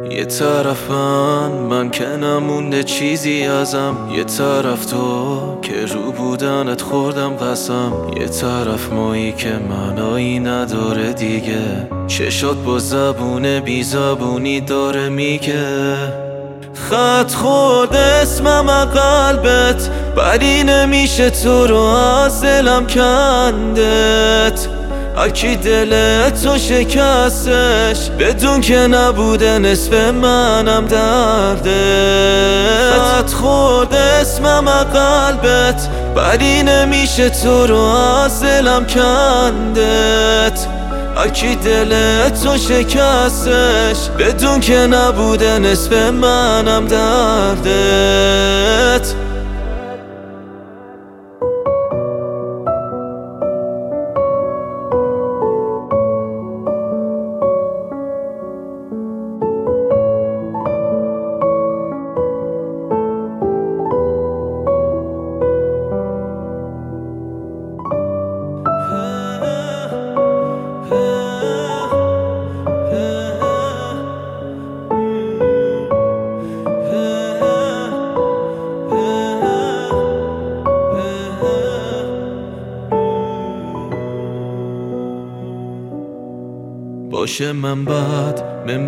یه طرفم من که نمونده چیزی ازم، یه طرف تو که رو بودنت خوردم قسم، یه طرف مایی که معنایی نداره دیگه، چشات با زبون بی زبونی داره میگه. خط خورد اسمم قلبت، ولی نمیشه تو رو از دلم کندت. اکی دلتو شکستش بدون که نبوده نصف منم درده. خط خورد اسمم قلبت، ولی نمیشه تو رو از دلم کندت. اکی دلتو شکستش بدون که نبوده نصف منم دردت. باشه من بعد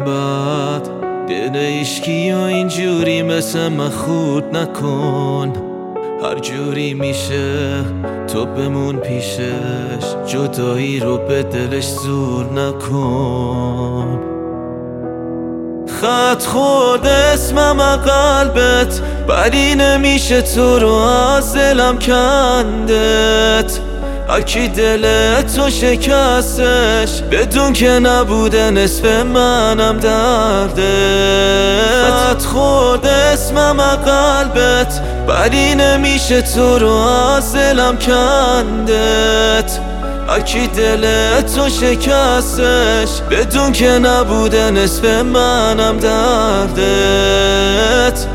دل عشقی یا اینجوری مثل من خورد نکن. هر جوری میشه تو بمون پیشش، جدایی رو به دلش زور نکن. خط خورد اسمم قلبت، ولی نمیشه تو رو از دلم کندت. اکی دلتو شکستش بدون که نبوده نصف منم دردت. خط خورد اسمم قلبت، ولی نمیشه تو رو از دلم کندت. اکی دلتو شکستش بدون که نبوده نصف منم دردت.